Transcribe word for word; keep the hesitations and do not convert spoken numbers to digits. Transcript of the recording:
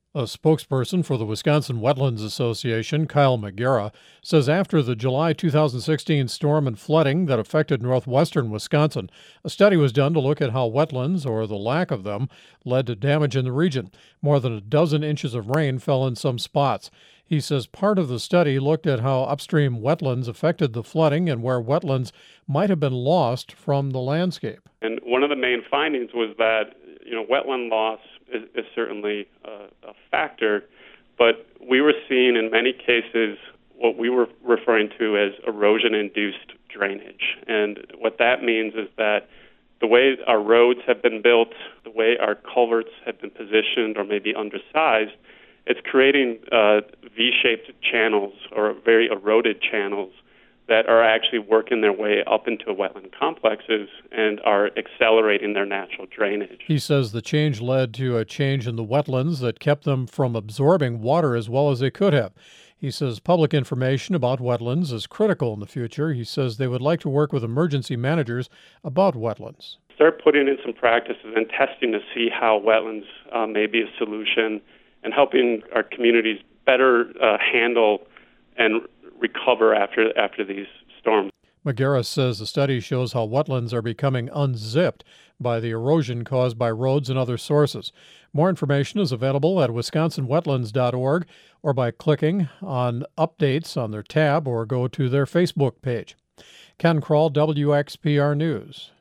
A spokesperson for the Wisconsin Wetlands Association, Kyle McGarrah, says after the July two thousand sixteen storm and flooding that affected northwestern Wisconsin, a study was done to look at how wetlands, or the lack of them, led to damage in the region. More than a dozen inches of rain fell in some spots. He says part of the study looked at how upstream wetlands affected the flooding and where wetlands might have been lost from the landscape. And one of the main findings was that, you know, wetland loss is, is certainly a, a factor, but we were seeing in many cases what we were referring to as erosion-induced drainage. And what that means is that the way our roads have been built, the way our culverts have been positioned or maybe undersized, it's creating uh, V-shaped channels or very eroded channels that are actually working their way up into wetland complexes and are accelerating their natural drainage. He says the change led to a change in the wetlands that kept them from absorbing water as well as they could have. He says public information about wetlands is critical in the future. He says they would like to work with emergency managers about wetlands. Start putting in some practices and testing to see how wetlands uh, may be a solution and helping our communities better uh, handle and recover after after these storms. McGarrah says the study shows how wetlands are becoming unzipped by the erosion caused by roads and other sources. More information is available at wisconsin wetlands dot org or by clicking on updates on their tab or go to their Facebook page. Ken Kroll, W X P R News.